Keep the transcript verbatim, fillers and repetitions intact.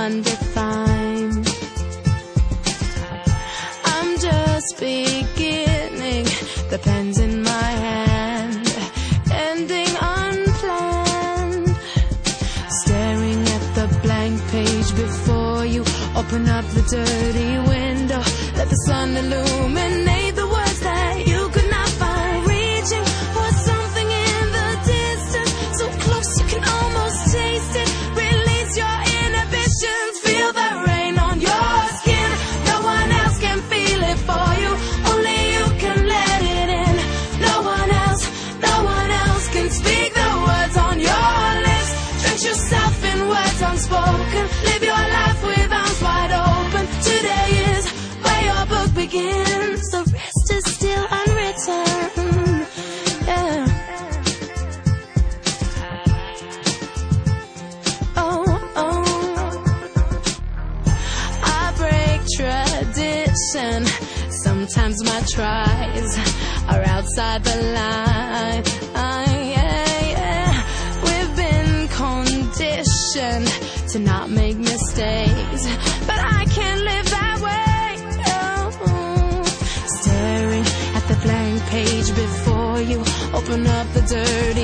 undefined. I'm just beginning, the pen's in my hand, ending unplanned. Staring at the blank page before you, open up the dirty window, let the sun illuminate the words that you could not find. Reaching for something in the distance, so close you can almost taste it. Release your inhibitions, feel the rain on your skin. No one else can feel it for you, only you can let it in. No one else, no one else can speak the words on your lips. Drench yourself in words unspoken, live your life with arms wide open. Today is where your book begins, the rest is still unwritten. Yeah. Oh, oh. I break tradition, sometimes my tries are outside the line. I, yeah, yeah. We've been conditioned to not make mistakes, but I can't live that way. Oh. Staring at the blank page before you, open up the dirty